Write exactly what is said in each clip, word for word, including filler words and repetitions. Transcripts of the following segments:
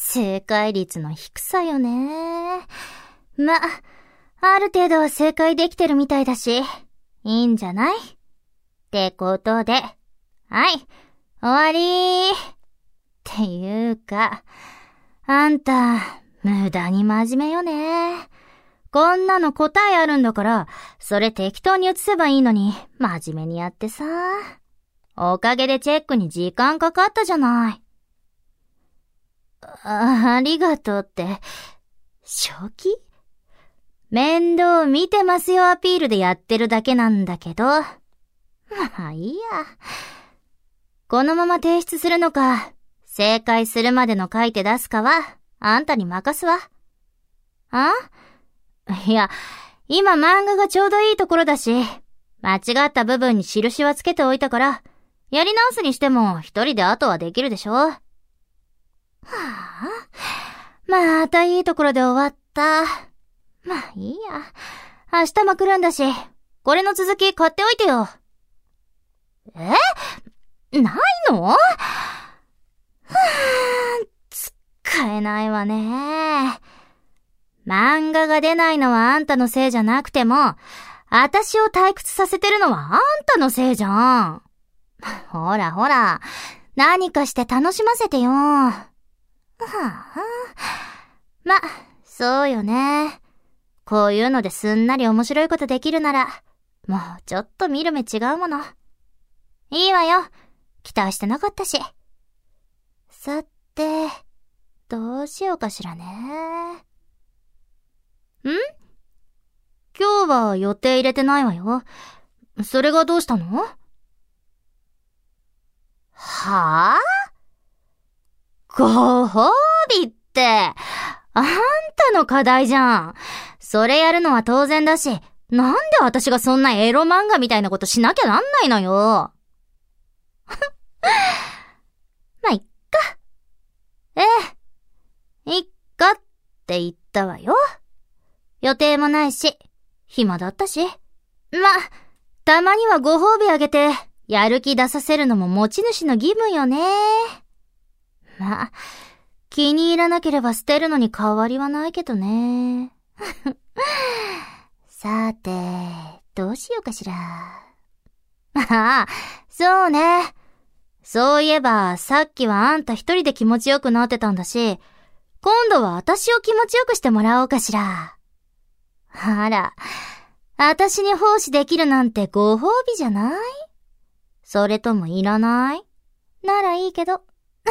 正解率の低さよね。ま、ある程度は正解できてるみたいだし、いいんじゃない？ってことで、はい、終わりー。っていうか、あんた、無駄に真面目よね。こんなの答えあるんだから、それ適当に写せばいいのに、真面目にやってさ。おかげでチェックに時間かかったじゃない。あ、ありがとうって、正気？面倒見てますよアピールでやってるだけなんだけど。まあいいや。このまま提出するのか、正解するまでの書いて出すかは、あんたに任すわ。あ？いや、今漫画がちょうどいいところだし、間違った部分に印はつけておいたから、やり直すにしても一人で後はできるでしょ？はぁ、あ、またいいところで終わった。まあいいや。明日も来るんだし、これの続き買っておいてよ。え？ないの？はぁ、使えないわね。漫画が出ないのはあんたのせいじゃなくても、私を退屈させてるのはあんたのせいじゃん。ほらほら、何かして楽しませてよ。はあ、ま、そうよね。こういうのですんなり面白いことできるなら、もうちょっと見る目違うもの。いいわよ。期待してなかったし。さて、どうしようかしらね。ん？今日は予定入れてないわよ。それがどうしたの？はぁ？ご褒美って、あんたの課題じゃん。それやるのは当然だし、なんで私がそんなエロ漫画みたいなことしなきゃなんないのよ。まあ、いっか。ええ。いっかって言ったわよ。予定もないし、暇だったし。ま、たまにはご褒美あげて、やる気出させるのも持ち主の義務よね。ま、気に入らなければ捨てるのに変わりはないけどね。さて、どうしようかしら。ああ、そうね。そういえば、さっきはあんた一人で気持ちよくなってたんだし、今度は私を気持ちよくしてもらおうかしら。あら、私に奉仕できるなんてご褒美じゃない？それともいらない？ならいいけど。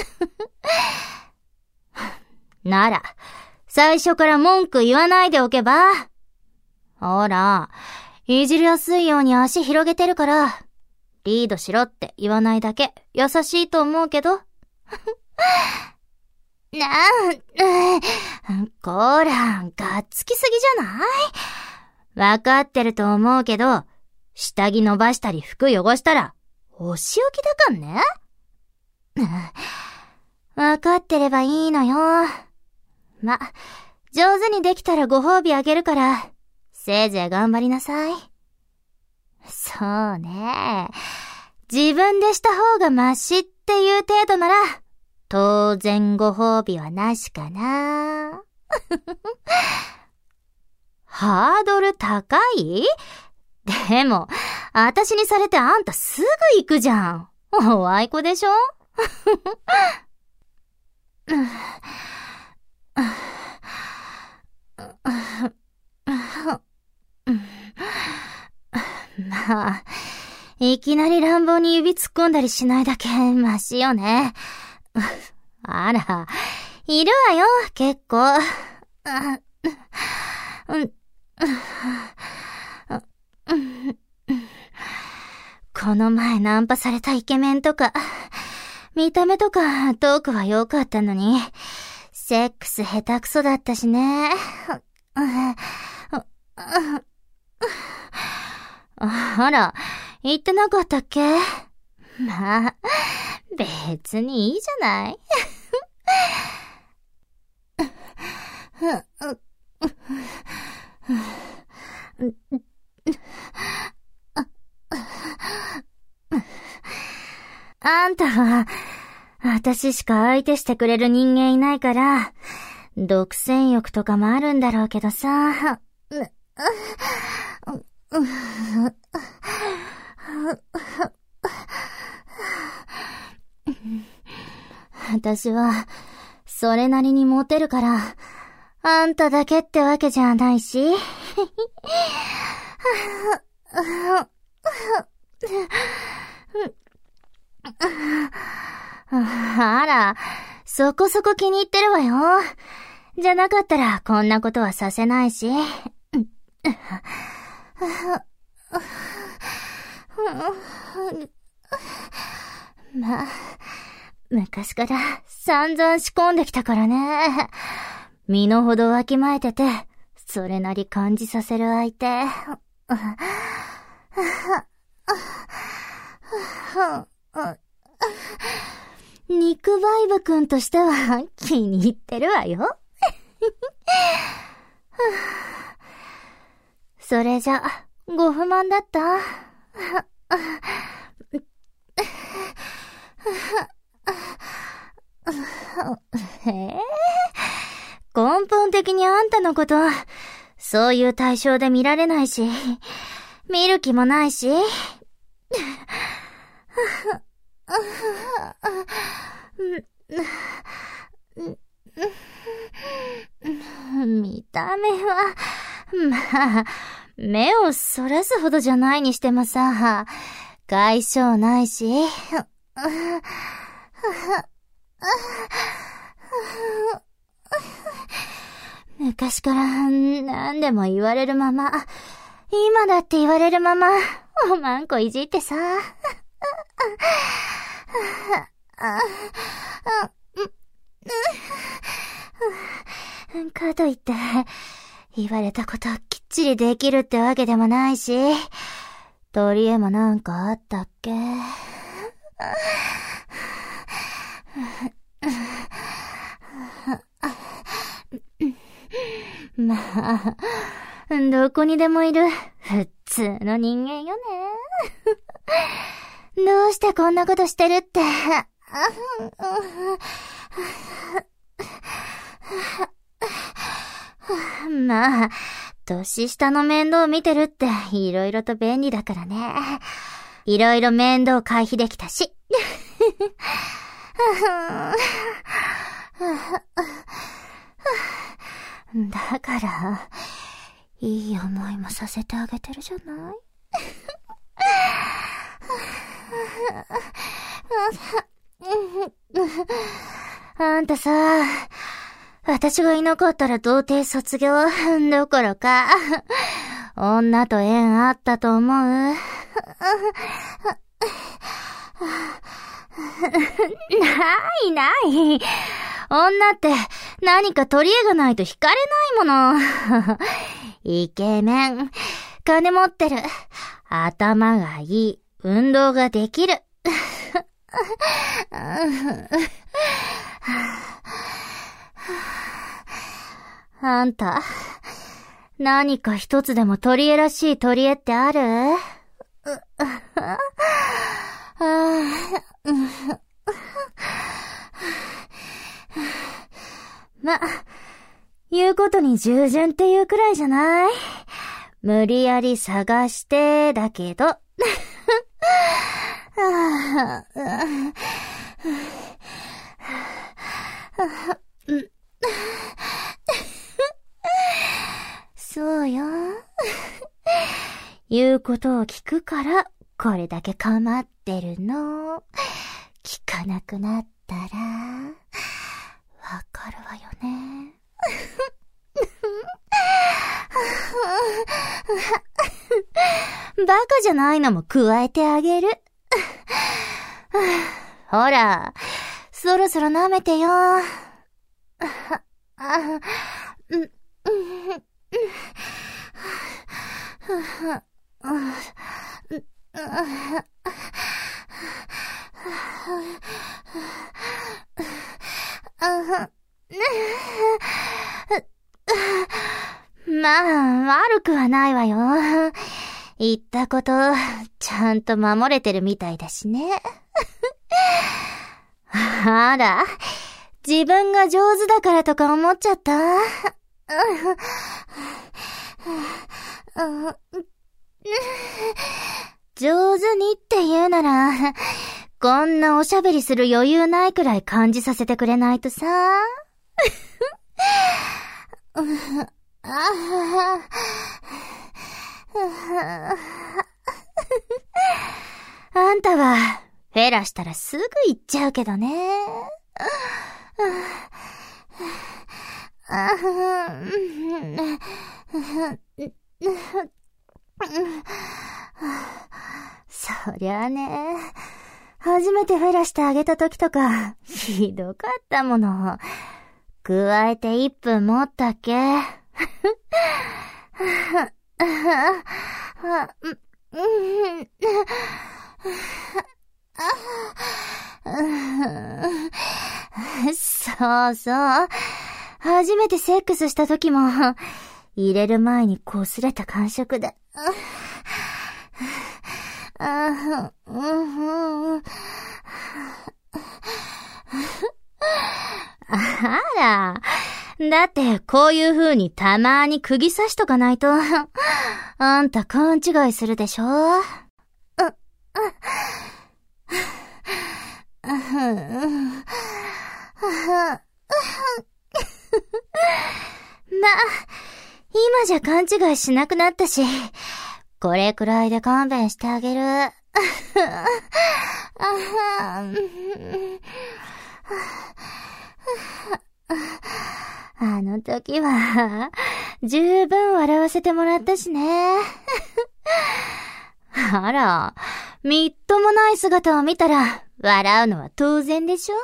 なら、最初から文句言わないでおけば。ほら、いじりやすいように足広げてるから、リードしろって言わないだけ優しいと思うけど。なあ、こら、がっつきすぎじゃない？わかってると思うけど、下着伸ばしたり服汚したら、お仕置きだかんね。わかってればいいのよ。ま、上手にできたらご褒美あげるから、せいぜい頑張りなさい。そうね。自分でした方がマシっていう程度なら、当然ご褒美はなしかな。ハードル高い？でも、私にされてあんたすぐ行くじゃん。おあいこでしょ？まあ、いきなり乱暴に指突っ込んだりしないだけマシよね。あら、いるわよ、結構。この前ナンパされたイケメンとか、見た目とかトークは良かったのに、セックス下手くそだったしね。あら、言ってなかったっけ？まあ、別にいいじゃない。あんたは、 私しか相手してくれる人間いないから、独占欲とかもあるんだろうけどさ。私は、それなりにモテるから、あんただけってわけじゃないし。あら、そこそこ気に入ってるわよ。じゃなかったらこんなことはさせないし。まあ、昔から散々仕込んできたからね。身の程わきまえてて、それなり感じさせる相手。肉バイブくんとしては気に入ってるわよ。それじゃ、ご不満だった？えー、根本的にあんたのこと、そういう対象で見られないし、見る気もないし。見た目は、まあ、目をそらすほどじゃないにしてもさ、外傷ないし。昔から何でも言われるまま、今だって言われるまま、おまんこいじってさ。かといって、言われたこときっちりできるってわけでもないし、取り柄もなんかあったっけ？まあ、どこにでもいる普通の人間よね。どうしてこんなことしてるって。まあ、年下の面倒見てるっていろいろと便利だからね。いろいろ面倒回避できたし。だから、いい思いもさせてあげてるじゃない？あんたさ、私がいなかったら童貞卒業どころか、女と縁あったと思う？ないない。女って何か取り柄がないと惹かれないもの。イケメン、金持ってる、頭がいい、運動ができる。あんた、何か一つでも取り柄らしい取り柄ってある？ま、言うことに従順っていうくらいじゃない？無理やり探してだけど。そうよ。言うことを聞くから、これだけ構ってるの。聞かなくなったら、わかるわよね。バカじゃないのも加えてあげる。ほら、そろそろ舐めてよ。まあ、悪くはないわよ。言ったこと、ちゃんと守れてるみたいだしね。 あら、自分が上手だからとか思っちゃった？上手にって言うなら、こんなおしゃべりする余裕ないくらい感じさせてくれないとさ。あんたはフェラしたらすぐ行っちゃうけどね。そりゃあね、初めてフェラしてあげた時とかひどかったもの。加えていっぷん持ったっけ。そうそう。初めてセックスした時も、入れる前に擦れた感触で。あら、だってこういう風にたまーに釘刺しとかないと、あんた勘違いするでしょ？う、ま、今じゃ勘違いしなくなったし、これくらいで勘弁してあげる。あの時は、十分笑わせてもらったしね。あら、みっともない姿を見たら、笑うのは当然でしょ？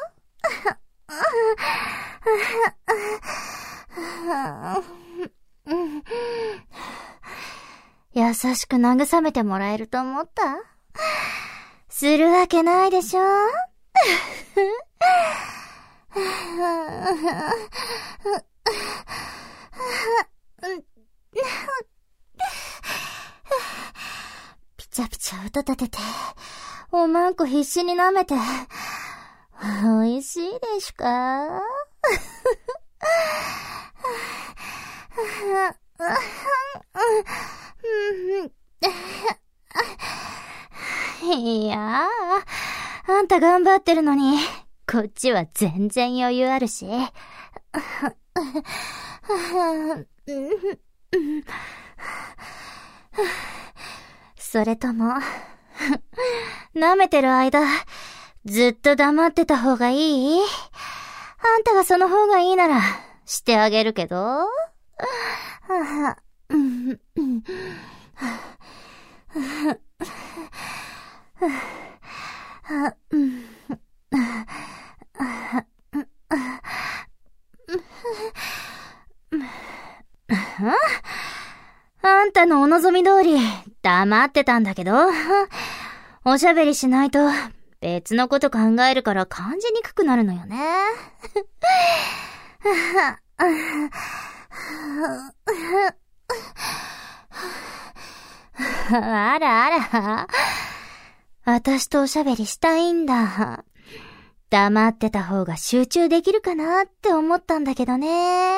優しく慰めてもらえると思った？するわけないでしょ？ピチャピチャ音立てて、おまんこ必死に舐めて、美味しいでしゅか？いやー、あんた頑張ってるのに、こっちは全然余裕あるし。それとも、舐めてる間、ずっと黙ってた方がいい？あんたがその方がいいなら、してあげるけど。あんたのお望み通り黙ってたんだけど、おしゃべりしないと別のこと考えるから感じにくくなるのよね。あらあら、私とおしゃべりしたいんだ。黙ってた方が集中できるかなって思ったんだけどね。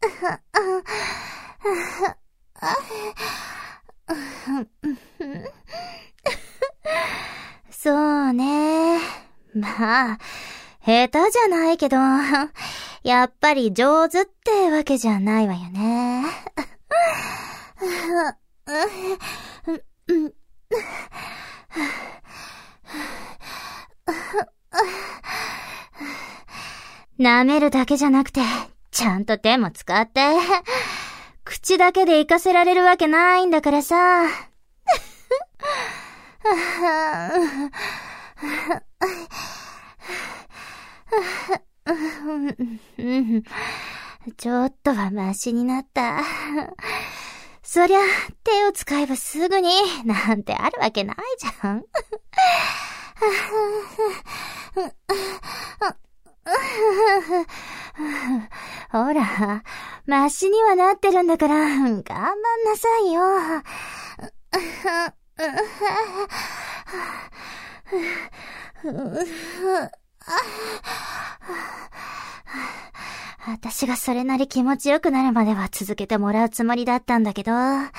そうね。まあ、下手じゃないけど、やっぱり上手ってわけじゃないわよね。舐めるだけじゃなくて、ちゃんと手も使って。口だけで活かせられるわけないんだからさ。ちょっとはマシになった。そりゃ、手を使えばすぐに、なんてあるわけないじゃん。ほら、マシにはなってるんだから、頑張んなさいよ。 私がそれなり気持ちよくなるまでは続けてもらうつもりだったんだけど。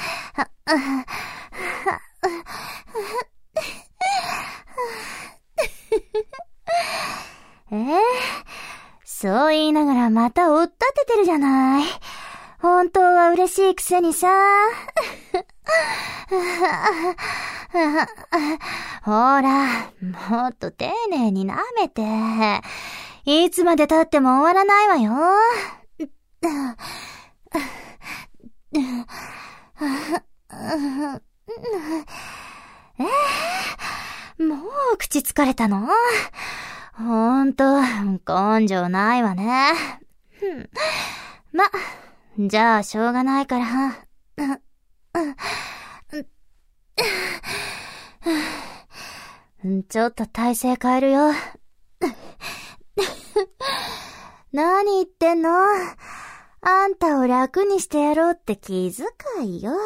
えー、そう言いながらまた追っ立ててるじゃない。本当は嬉しいくせにさ。ほら、もっと丁寧に舐めて。いつまで経っても終わらないわよ。えー、もう口疲れたの？ほんと、根性ないわね。ま、じゃあしょうがないから。ちょっと体勢変えるよ。何言ってんの？あんたを楽にしてやろうって気遣いよ。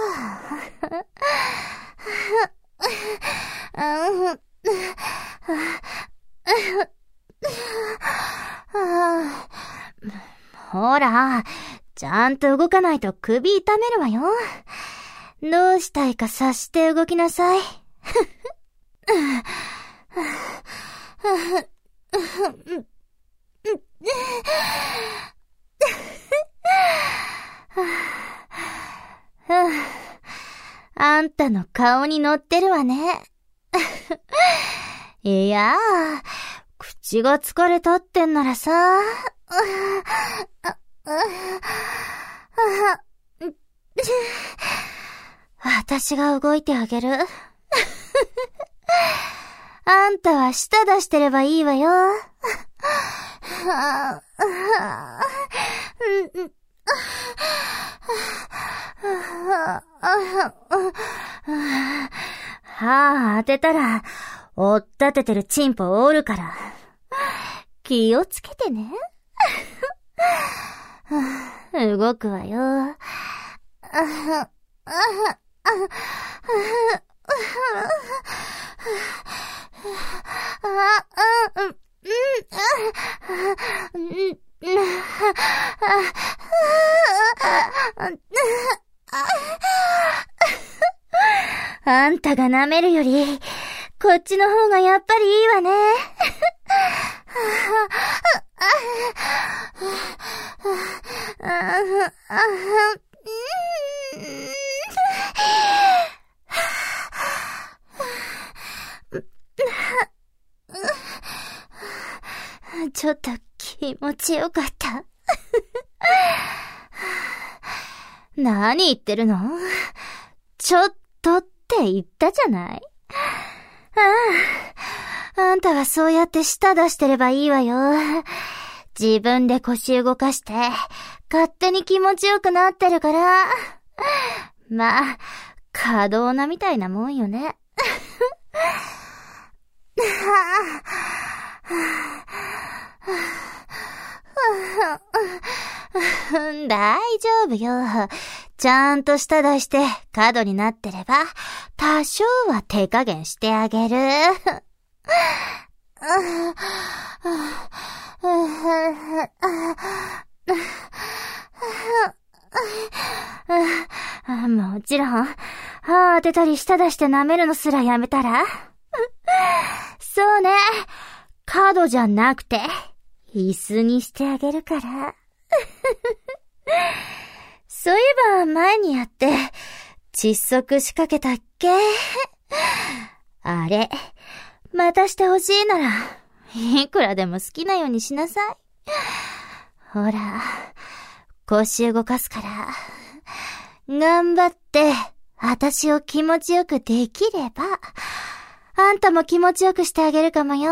ほら、ちゃんと動かないと首痛めるわよ。どうしたいか察して動きなさい。あんたの顔に乗ってるわね。いやー、口が疲れたってんならさ。私が動いてあげる。あんたは舌出してればいいわよ。歯当てたら、追っ立ててるチンポ折るから。気をつけてね。動くわよ。あんたが舐めるより、こっちの方がやっぱりいいわね。ちょっと気持ちよかった。何言ってるの？ちょっとって言ったじゃない？ああ、あんたはそうやって舌出してればいいわよ。自分で腰動かして、勝手に気持ちよくなってるから。まあ、可動なみたいなもんよね。大丈夫よ。ちゃんと舌出して角になってれば、多少は手加減してあげる。もちろん、歯当てたり舌出して舐めるのすらやめたら。そうね。角じゃなくて、椅子にしてあげるから。そういえば前にやって、窒息しかけたっけ？あれ、またしてほしいなら、いくらでも好きなようにしなさい。ほら、腰動かすから、頑張って、私を気持ちよくできれば、あんたも気持ちよくしてあげるかもよ。